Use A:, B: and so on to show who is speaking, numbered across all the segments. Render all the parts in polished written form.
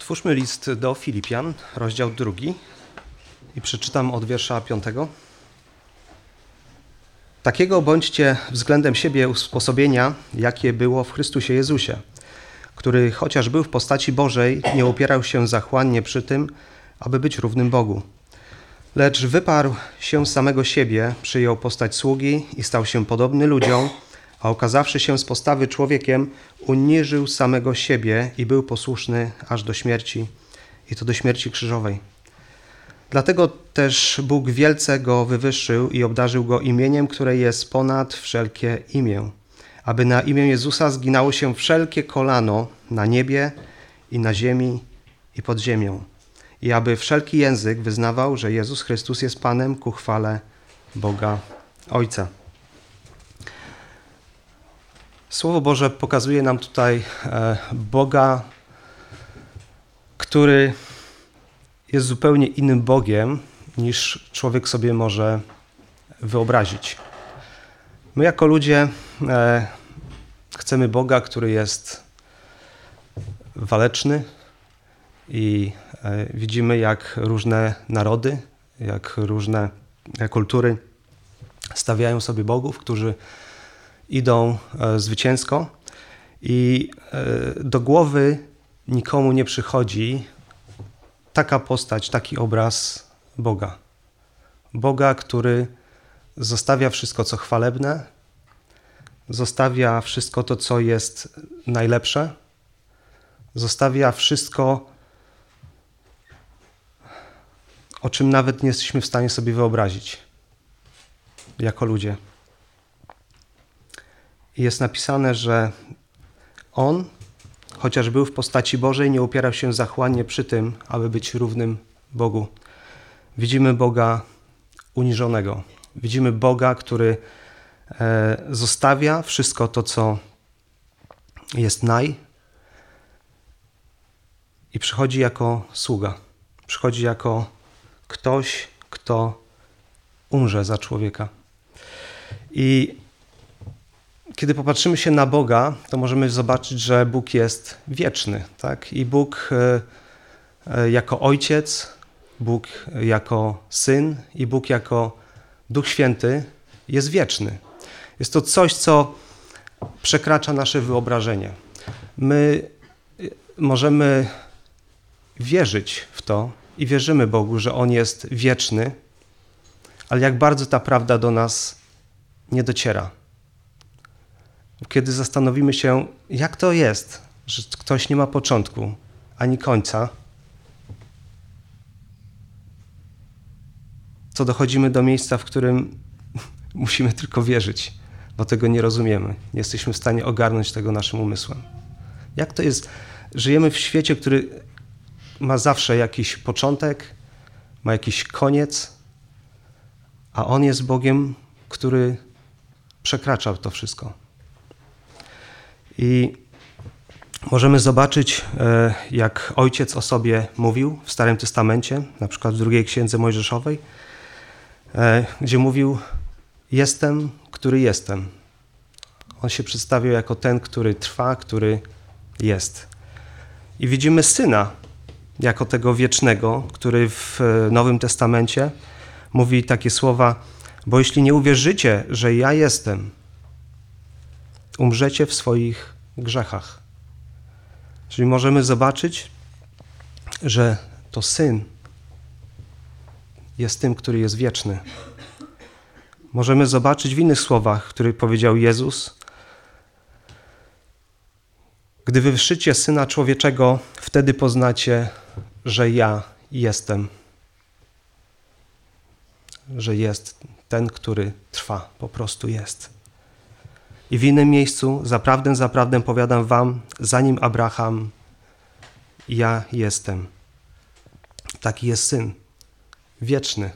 A: Otwórzmy list do Filipian, rozdział 2 i przeczytam od wiersza 5. Takiego bądźcie względem siebie usposobienia, jakie było w Chrystusie Jezusie, który chociaż był w postaci Bożej, nie upierał się zachłannie przy tym, aby być równym Bogu. Lecz wyparł się samego siebie, przyjął postać sługi i stał się podobny ludziom, a okazawszy się z postawy człowiekiem, uniżył samego siebie i był posłuszny aż do śmierci, i to do śmierci krzyżowej. Dlatego też Bóg wielce go wywyższył i obdarzył go imieniem, które jest ponad wszelkie imię, aby na imię Jezusa zginało się wszelkie kolano na niebie i na ziemi i pod ziemią, i aby wszelki język wyznawał, że Jezus Chrystus jest Panem ku chwale Boga Ojca. Słowo Boże pokazuje nam tutaj Boga, który jest zupełnie innym Bogiem, niż człowiek sobie może wyobrazić. My jako ludzie chcemy Boga, który jest waleczny i widzimy, jak różne narody, jak różne kultury stawiają sobie bogów, którzy idą zwycięsko i do głowy nikomu nie przychodzi taka postać, taki obraz Boga. Boga, który zostawia wszystko, co chwalebne, zostawia wszystko to, co jest najlepsze, zostawia wszystko, o czym nawet nie jesteśmy w stanie sobie wyobrazić jako ludzie. I jest napisane, że On, chociaż był w postaci Bożej, nie upierał się zachłannie przy tym, aby być równym Bogu. Widzimy Boga uniżonego. Widzimy Boga, który zostawia wszystko to, co jest i przychodzi jako sługa. Przychodzi jako ktoś, kto umrze za człowieka. I kiedy popatrzymy się na Boga, to możemy zobaczyć, że Bóg jest wieczny, tak? I Bóg jako Ojciec, Bóg jako Syn i Bóg jako Duch Święty jest wieczny. Jest to coś, co przekracza nasze wyobrażenie. My możemy wierzyć w to i wierzymy Bogu, że On jest wieczny, ale jak bardzo ta prawda do nas nie dociera. Kiedy zastanowimy się, jak to jest, że ktoś nie ma początku ani końca, to dochodzimy do miejsca, w którym musimy tylko wierzyć, bo tego nie rozumiemy. Nie jesteśmy w stanie ogarnąć tego naszym umysłem. Jak to jest? Żyjemy w świecie, który ma zawsze jakiś początek, ma jakiś koniec, a On jest Bogiem, który przekracza to wszystko. I możemy zobaczyć, jak Ojciec o sobie mówił w Starym Testamencie, na przykład w 2 Księdze Mojżeszowej, gdzie mówił: jestem, który jestem. On się przedstawiał jako ten, który trwa, który jest. I widzimy Syna jako tego wiecznego, który w Nowym Testamencie mówi takie słowa: bo jeśli nie uwierzycie, że ja jestem, umrzecie w swoich grzechach. Czyli możemy zobaczyć, że to Syn jest tym, który jest wieczny. Możemy zobaczyć w innych słowach, które powiedział Jezus: gdy wywyższycie Syna Człowieczego, wtedy poznacie, że ja jestem. Że jest ten, który trwa, po prostu jest. I w innym miejscu: zaprawdę powiadam wam, zanim Abraham, ja jestem. Taki jest Syn, wieczny.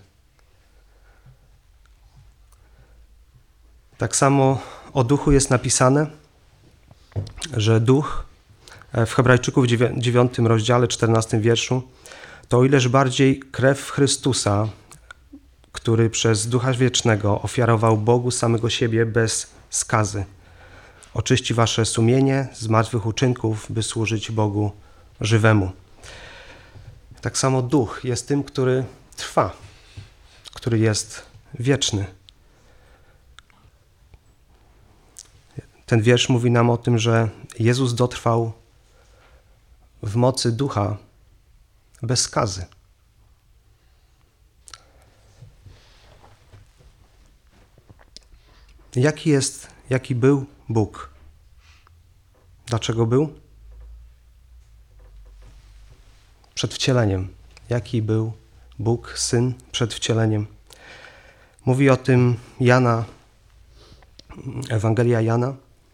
A: Tak samo o Duchu jest napisane, że Duch w Hebrajczyków 9 rozdziale, 14 wierszu, to o ileż bardziej krew Chrystusa, który przez Ducha Wiecznego ofiarował Bogu samego siebie bez skazy, oczyści wasze sumienie z martwych uczynków, by służyć Bogu żywemu. Tak samo Duch jest tym, który trwa, który jest wieczny. Ten wiersz mówi nam o tym, że Jezus dotrwał w mocy Ducha bez skazy. Jaki był Bóg? Dlaczego był? Przed wcieleniem. Jaki był Bóg, Syn przed wcieleniem? Mówi o tym Ewangelia Jana.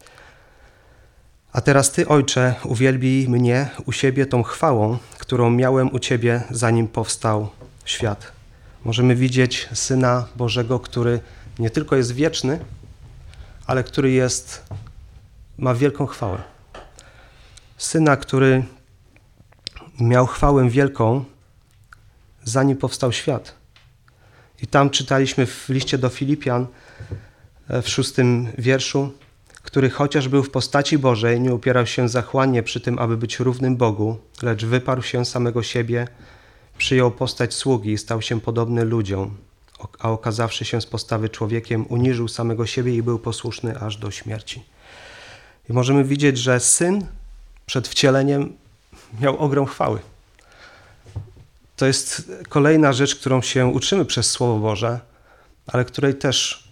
A: A teraz Ty, Ojcze, uwielbij mnie u siebie tą chwałą, którą miałem u Ciebie, zanim powstał świat. Możemy widzieć Syna Bożego, który nie tylko jest wieczny, ale który ma wielką chwałę. Syna, który miał chwałę wielką, zanim powstał świat. I tam czytaliśmy w liście do Filipian w 6 wierszu, który chociaż był w postaci Bożej, nie upierał się zachłannie przy tym, aby być równym Bogu, lecz wyparł się samego siebie, przyjął postać sługi i stał się podobny ludziom, a okazawszy się z postawy człowiekiem, uniżył samego siebie i był posłuszny aż do śmierci. I możemy widzieć, że Syn przed wcieleniem miał ogrom chwały. To jest kolejna rzecz, którą się uczymy przez Słowo Boże, ale której też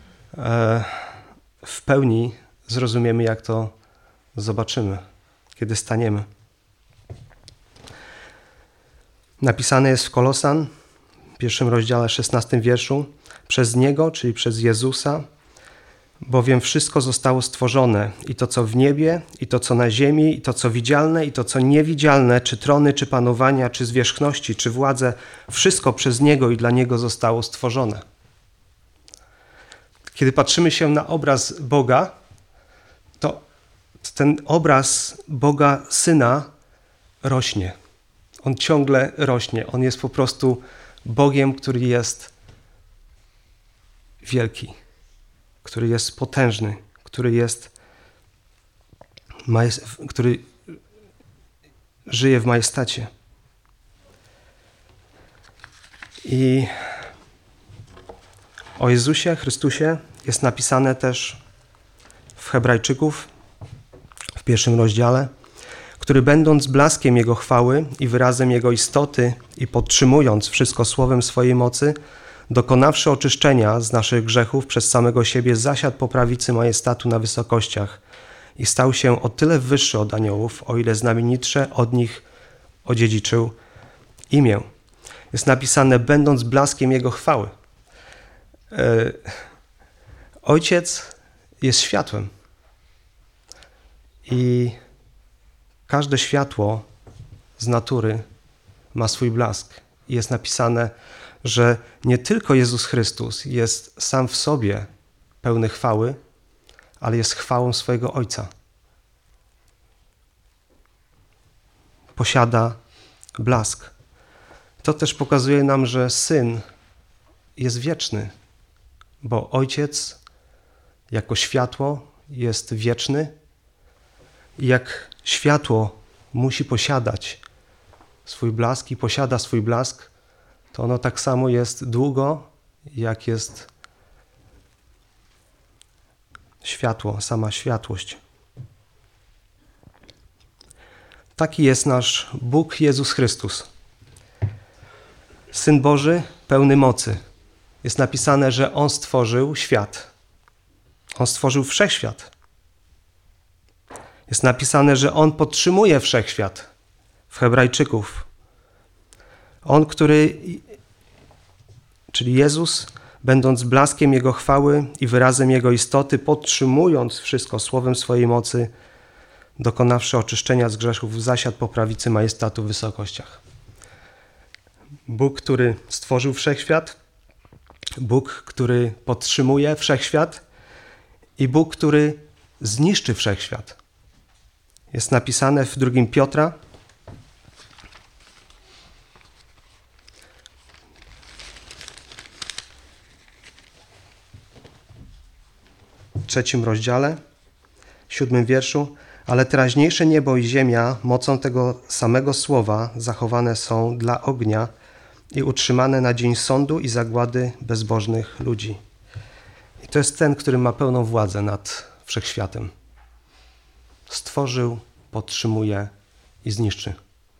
A: w pełni zrozumiemy, jak to zobaczymy, kiedy staniemy. Napisane jest w Kolosan, w 1 rozdziale, 16 wierszu, przez Niego, czyli przez Jezusa, bowiem wszystko zostało stworzone, i to, co w niebie, i to, co na ziemi, i to, co widzialne, i to, co niewidzialne, czy trony, czy panowania, czy zwierzchności, czy władze, wszystko przez Niego i dla Niego zostało stworzone. Kiedy patrzymy się na obraz Boga, to ten obraz Boga Syna rośnie. On ciągle rośnie. On jest po prostu Bogiem, który jest wielki, który jest potężny, który żyje w majestacie. I o Jezusie Chrystusie jest napisane też w Hebrajczyków w 1 rozdziale, który będąc blaskiem Jego chwały i wyrazem Jego istoty i podtrzymując wszystko słowem swojej mocy, dokonawszy oczyszczenia z naszych grzechów przez samego siebie, zasiadł po prawicy majestatu na wysokościach i stał się o tyle wyższy od aniołów, o ile znamienitsze od nich odziedziczył imię. Jest napisane, będąc blaskiem Jego chwały. Ojciec jest światłem i każde światło z natury ma swój blask. I jest napisane, że nie tylko Jezus Chrystus jest sam w sobie pełny chwały, ale jest chwałą swojego Ojca. Posiada blask. To też pokazuje nam, że Syn jest wieczny, bo Ojciec jako światło jest wieczny i jak światło musi posiadać swój blask i posiada swój blask, to ono tak samo jest długo, jak jest światło, sama światłość. Taki jest nasz Bóg Jezus Chrystus. Syn Boży, pełny mocy. Jest napisane, że On stworzył świat. On stworzył wszechświat. Jest napisane, że On podtrzymuje wszechświat w Hebrajczyków. On, czyli Jezus, będąc blaskiem Jego chwały i wyrazem Jego istoty, podtrzymując wszystko słowem swojej mocy, dokonawszy oczyszczenia z grzeszów, zasiadł po prawicy majestatu w wysokościach. Bóg, który stworzył wszechświat, Bóg, który podtrzymuje wszechświat i Bóg, który zniszczy wszechświat. Jest napisane w 2 Piotra, w 3 rozdziale, 7 wierszu. Ale teraźniejsze niebo i ziemia mocą tego samego słowa zachowane są dla ognia i utrzymane na dzień sądu i zagłady bezbożnych ludzi. I to jest ten, który ma pełną władzę nad wszechświatem. Stworzył, podtrzymuje i zniszczy.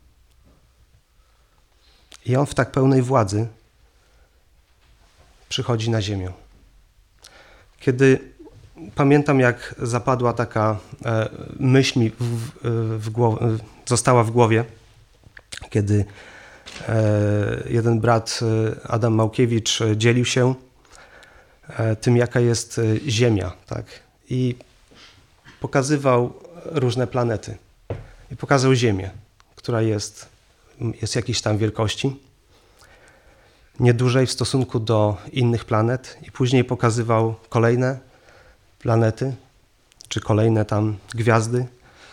A: I on w tak pełnej władzy przychodzi na ziemię. Kiedy pamiętam, jak zapadła taka myśl mi została w głowie, kiedy jeden brat, Adam Małkiewicz, dzielił się tym, jaka jest Ziemia, tak? I pokazywał różne planety. I pokazał Ziemię, która jest jakiejś tam wielkości, nie dużej w stosunku do innych planet, i później pokazywał kolejne planety, czy kolejne tam gwiazdy.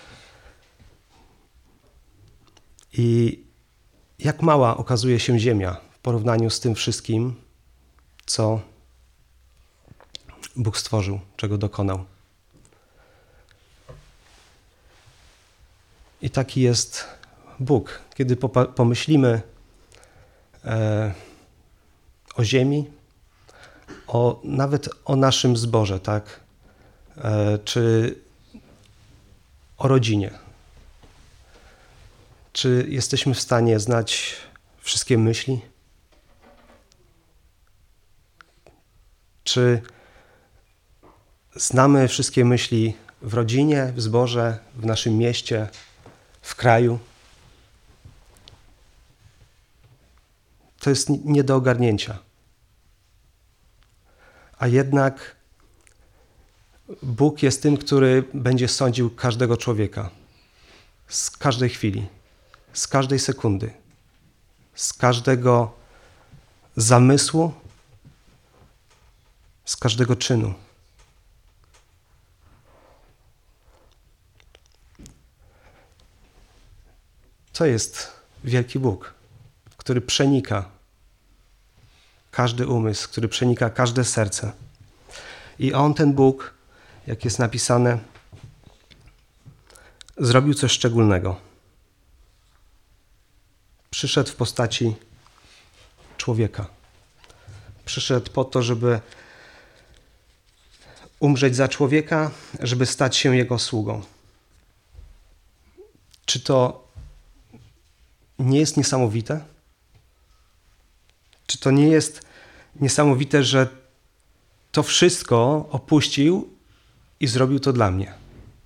A: I jak mała okazuje się Ziemia w porównaniu z tym wszystkim, co Bóg stworzył, czego dokonał. I taki jest Bóg. Kiedy pomyślimy o ziemi, nawet o naszym zborze, tak? Czy o rodzinie. Czy jesteśmy w stanie znać wszystkie myśli? Czy znamy wszystkie myśli w rodzinie, w zborze, w naszym mieście, w kraju? To jest nie do ogarnięcia. A jednak Bóg jest tym, który będzie sądził każdego człowieka. Z każdej chwili, z każdej sekundy, z każdego zamysłu, z każdego czynu. To jest wielki Bóg, który przenika każdy umysł, który przenika każde serce. I On, ten Bóg, jak jest napisane, zrobił coś szczególnego. Przyszedł w postaci człowieka. Przyszedł po to, żeby umrzeć za człowieka, żeby stać się jego sługą. Czy to nie jest niesamowite? Czy to nie jest niesamowite, że to wszystko opuścił i zrobił to dla mnie?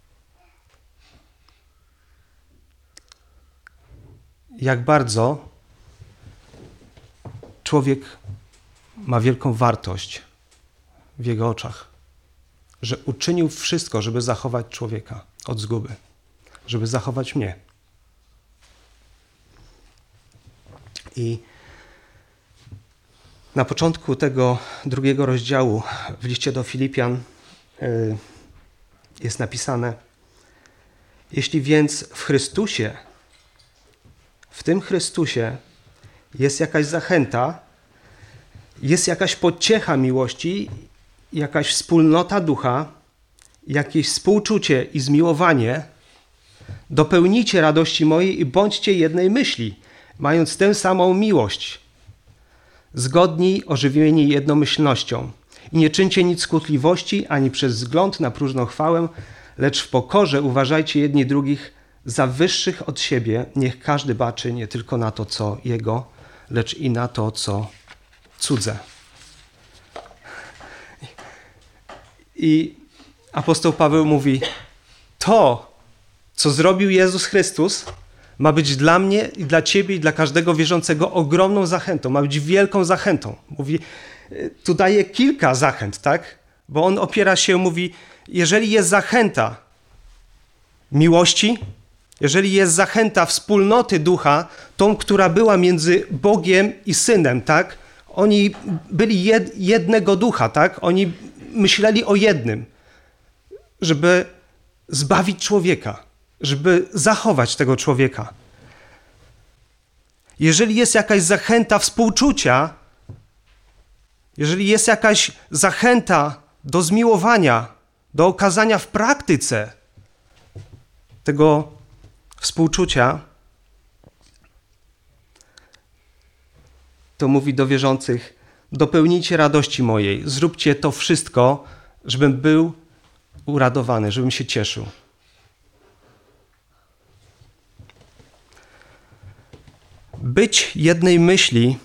A: Jak bardzo człowiek ma wielką wartość w jego oczach, że uczynił wszystko, żeby zachować człowieka od zguby, żeby zachować mnie. I na początku tego 2 rozdziału w liście do Filipian jest napisane: jeśli więc w Chrystusie, w tym Chrystusie jest jakaś zachęta, jest jakaś pociecha miłości, jakaś wspólnota ducha, jakieś współczucie i zmiłowanie, dopełnijcie radości mojej i bądźcie jednej myśli, mając tę samą miłość, zgodni, ożywieni jednomyślnością. I nie czyńcie nic z kłótliwości, ani przez wzgląd na próżną chwałę, lecz w pokorze uważajcie jedni drugich za wyższych od siebie. Niech każdy baczy nie tylko na to, co jego, lecz i na to, co cudze. I apostoł Paweł mówi, to, co zrobił Jezus Chrystus, ma być dla mnie i dla ciebie i dla każdego wierzącego ogromną zachętą, ma być wielką zachętą. Mówi, tu daje kilka zachęt, tak? Bo on opiera się, mówi, jeżeli jest zachęta miłości, jeżeli jest zachęta wspólnoty ducha, tą, która była między Bogiem i Synem, tak? Oni byli jednego ducha, tak? Oni myśleli o jednym, żeby zbawić człowieka, żeby zachować tego człowieka. Jeżeli jest jakaś zachęta współczucia, jeżeli jest jakaś zachęta do zmiłowania, do okazania w praktyce tego współczucia, to mówi do wierzących: dopełnijcie radości mojej, zróbcie to wszystko, żebym był uradowany, żebym się cieszył. Być jednej myśli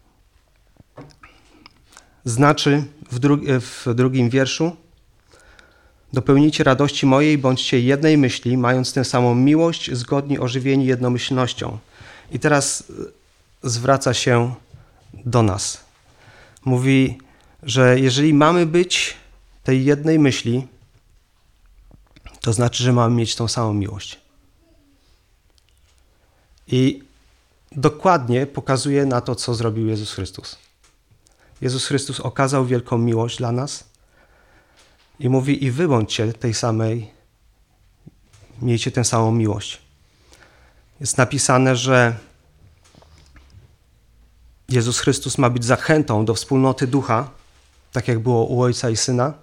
A: znaczy w drugim wierszu: dopełnijcie radości mojej, bądźcie jednej myśli, mając tę samą miłość, zgodni ożywieni jednomyślnością. I teraz zwraca się do nas. Mówi, że jeżeli mamy być tej jednej myśli, to znaczy, że mamy mieć tą samą miłość. I dokładnie pokazuje na to, co zrobił Jezus Chrystus. Jezus Chrystus okazał wielką miłość dla nas i mówi: i wy bądźcie tej samej, miejcie tę samą miłość. Jest napisane, że Jezus Chrystus ma być zachętą do wspólnoty Ducha, tak jak było u Ojca i Syna,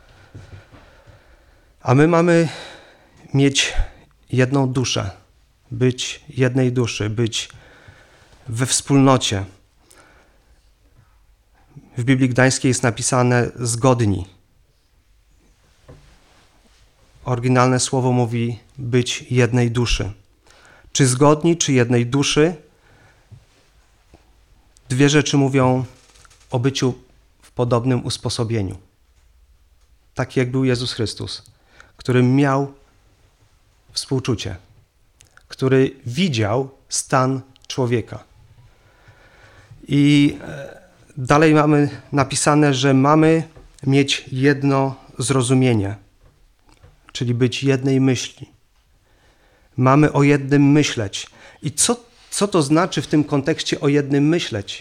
A: a my mamy mieć jedną duszę, być jednej duszy, być we wspólnocie. W Biblii Gdańskiej jest napisane zgodni. Oryginalne słowo mówi być jednej duszy. Czy zgodni, czy jednej duszy? Dwie rzeczy mówią o byciu w podobnym usposobieniu. Tak jak był Jezus Chrystus, który miał współczucie, który widział stan człowieka. I dalej mamy napisane, że mamy mieć jedno zrozumienie, czyli być jednej myśli. Mamy o jednym myśleć. I co to znaczy w tym kontekście o jednym myśleć?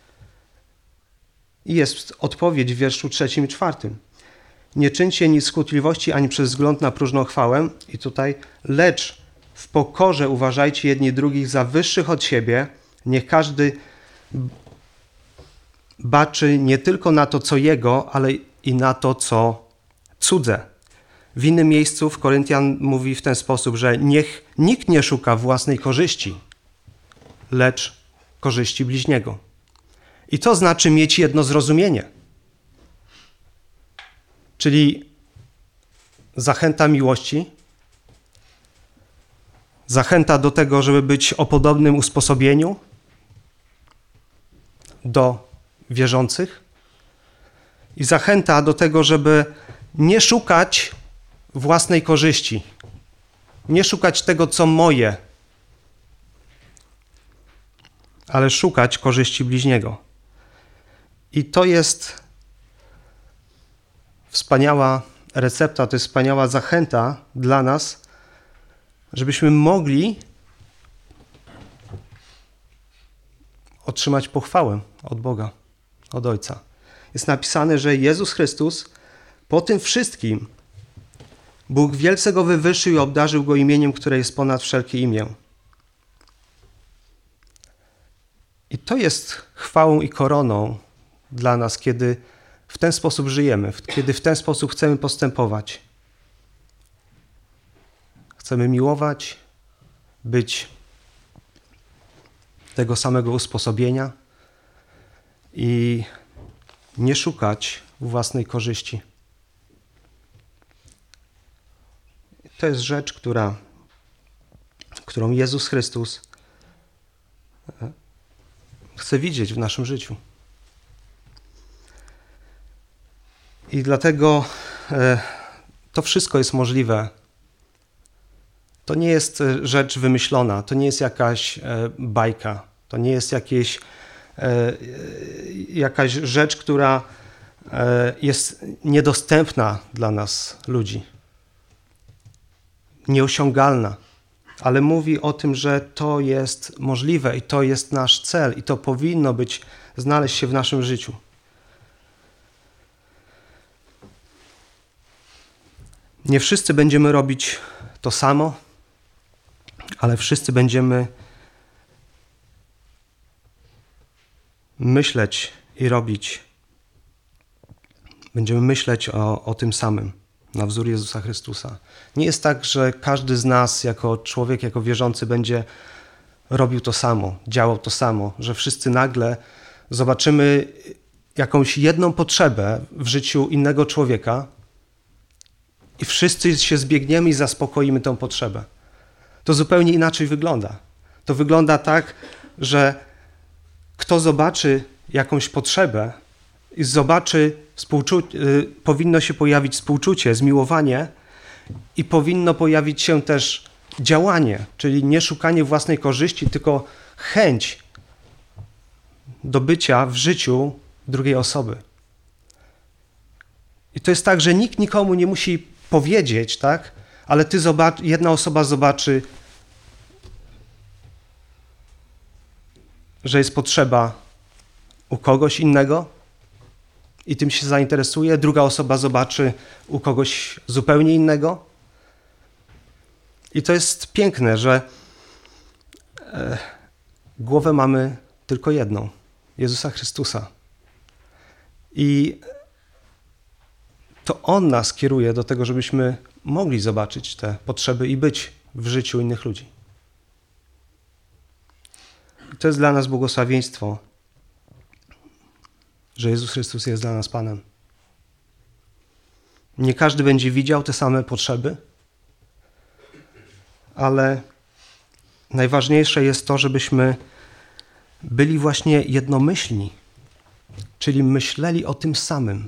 A: I jest odpowiedź w wierszu 3 i 4. Nie czyńcie nic z kłótliwości ani przez wzgląd na próżną chwałę. I tutaj: lecz w pokorze uważajcie jedni drugich za wyższych od siebie. Niech każdy baczy nie tylko na to, co jego, ale i na to, co cudze. W innym miejscu w Koryntian mówi w ten sposób, że niech nikt nie szuka własnej korzyści, lecz korzyści bliźniego. I to znaczy mieć jedno zrozumienie. Czyli zachęta miłości, zachęta do tego, żeby być o podobnym usposobieniu do wierzących i zachęta do tego, żeby nie szukać własnej korzyści, nie szukać tego, co moje, ale szukać korzyści bliźniego. I to jest wspaniała recepta, to jest wspaniała zachęta dla nas, żebyśmy mogli otrzymać pochwałę od Boga, od Ojca. Jest napisane, że Jezus Chrystus po tym wszystkim Bóg wielce go wywyższył i obdarzył go imieniem, które jest ponad wszelkie imię. I to jest chwałą i koroną dla nas, kiedy w ten sposób żyjemy, kiedy w ten sposób chcemy postępować. Chcemy miłować, być tego samego usposobienia i nie szukać własnej korzyści. To jest rzecz, którą Jezus Chrystus chce widzieć w naszym życiu. I dlatego to wszystko jest możliwe. To nie jest rzecz wymyślona, to nie jest jakaś bajka, to nie jest jakaś rzecz, która jest niedostępna dla nas, ludzi. Nieosiągalna, ale mówi o tym, że to jest możliwe i to jest nasz cel i to powinno znaleźć się w naszym życiu. Nie wszyscy będziemy robić to samo, ale wszyscy będziemy myśleć i robić. Będziemy myśleć o tym samym. na wzór Jezusa Chrystusa. Nie jest tak, że każdy z nas jako człowiek, jako wierzący będzie robił to samo, działał to samo, że wszyscy nagle zobaczymy jakąś jedną potrzebę w życiu innego człowieka i wszyscy się zbiegniemy i zaspokoimy tę potrzebę. To zupełnie inaczej wygląda. To wygląda tak, że kto zobaczy jakąś potrzebę i zobaczy, powinno się pojawić współczucie, zmiłowanie i powinno pojawić się też działanie, czyli nie szukanie własnej korzyści, tylko chęć do bycia w życiu drugiej osoby. I to jest tak, że nikt nikomu nie musi powiedzieć, tak? Ale jedna osoba zobaczy, że jest potrzeba u kogoś innego i tym się zainteresuje, druga osoba zobaczy u kogoś zupełnie innego. I to jest piękne, że głowę mamy tylko jedną, Jezusa Chrystusa. I to On nas kieruje do tego, żebyśmy mogli zobaczyć te potrzeby i być w życiu innych ludzi. I to jest dla nas błogosławieństwo, że Jezus Chrystus jest dla nas Panem. Nie każdy będzie widział te same potrzeby, ale najważniejsze jest to, żebyśmy byli właśnie jednomyślni, czyli myśleli o tym samym,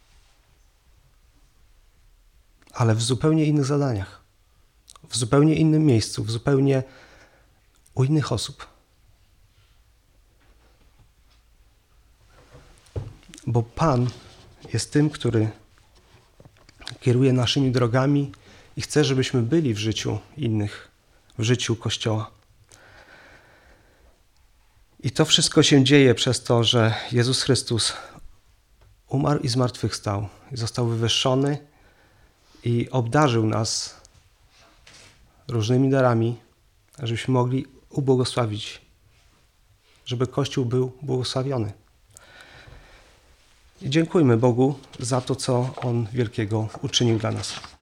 A: ale w zupełnie innych zadaniach, w zupełnie innym miejscu, u innych osób. Bo Pan jest tym, który kieruje naszymi drogami i chce, żebyśmy byli w życiu innych, w życiu Kościoła. I to wszystko się dzieje przez to, że Jezus Chrystus umarł i zmartwychwstał, i został wywyższony i obdarzył nas różnymi darami, żebyśmy mogli ubłogosławić, żeby Kościół był błogosławiony. I dziękujmy Bogu za to, co On wielkiego uczynił dla nas.